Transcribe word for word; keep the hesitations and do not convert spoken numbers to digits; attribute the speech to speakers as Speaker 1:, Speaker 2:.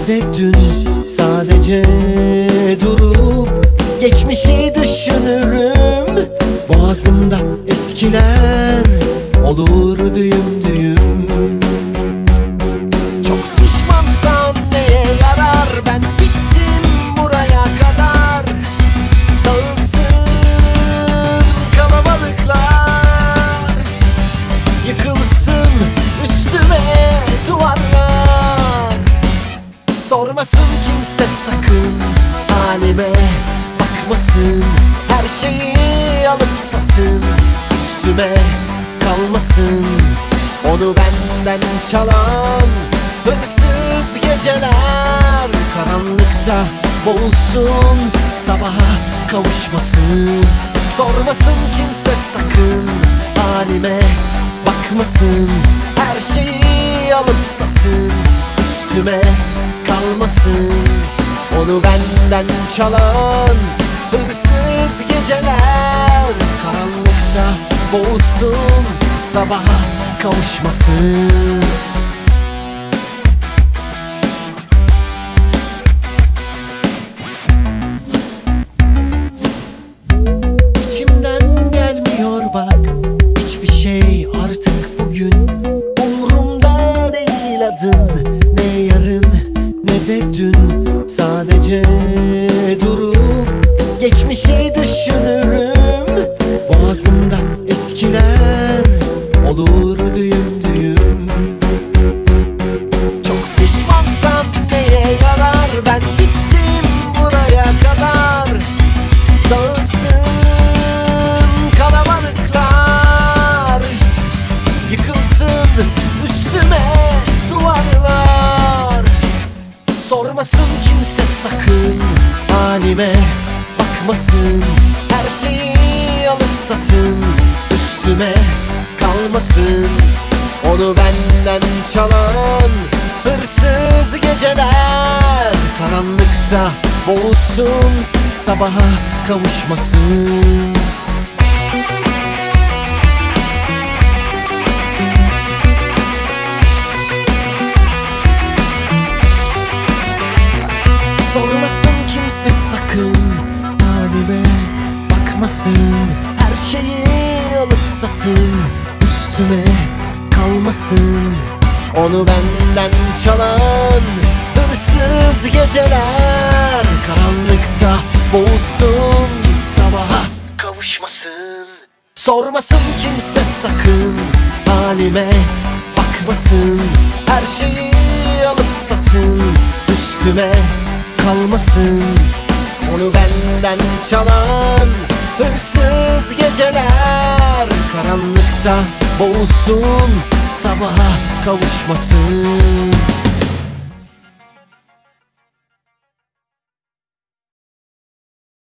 Speaker 1: ne de dün. Sadece durup geçmişi düşünürüm. Boğazımda eskiler olur düğüm düğüm. Çok pişmansan neye yarar? Ben bittim buraya kadar. Dağılsın kalabalıklar, yıkılsın üstüme duvarlar. Sormasın kimse sakın halime, bakmasın. Her şeyi alıp satın, üstüme kalmasın. Onu benden çalan hırsız geceler karanlıkta boğulsun, sabaha kavuşmasın. Sormasın kimse sakın halime, bakmasın. Her şeyi alıp satın, üstüme kalmasın. Onu benden çalan hırsız geceler karanlıkta boğulsun, sabaha kavuşmasın. İçimden gelmiyor bak hiçbir şey artık bugün. Umrumda değil adın, ne yarın ne de dün. Sadece durup geçmişi düşünürüm. Boğazımda eskiler olur düğüm düğüm. Çok pişmansan neye yarar? Ben bittim buraya kadar. Dağılsın kalabalıklar, yıkılsın üstüme duvarlar. Sormasın kimse sakın halime, bakmasın. Her şeyi alıp satın, üstüme kalmasın. Onu benden çalan hırsız geceler karanlıkta boğulsun, sabaha kavuşmasın. Sormasın kimse sakın halime, bakmasın. Her şeyi alıp satın, üstüme kalmasın. Onu benden çalan hırsız geceler karanlıkta boğulsun, sabaha kavuşmasın. Sormasın kimse sakın halime, bakmasın. Her şeyi alıp satın, üstüme kalmasın. Onu benden çalan hırsız geceler karanlıkta boğulsun, sabaha kavuşmasın.